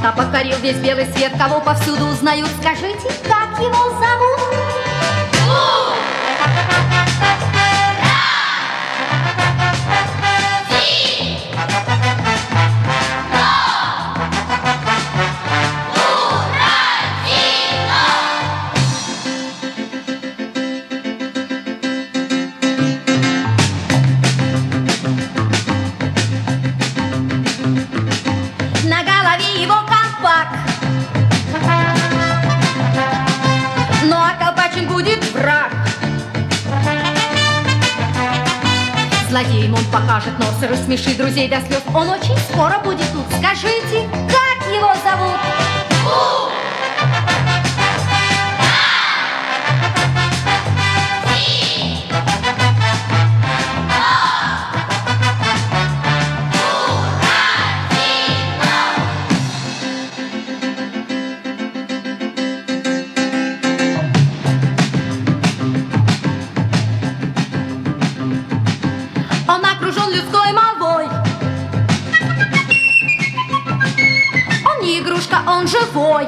Кто покорил весь белый свет, кого повсюду узнают? Скажите, как его зовут? На голове его колпак, ну а колпачем будет враг. Злодеям он покажет нос и рассмешит друзей до слез. Он очень скоро будет тут. Скажите, как его зовут? Он окружен людской молвой. Он не игрушка, он живой.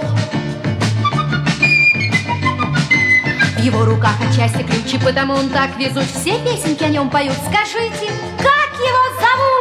В его руках отчасти ключи, потому он так везут. Все песенки о нем поют. Скажите, как его зовут?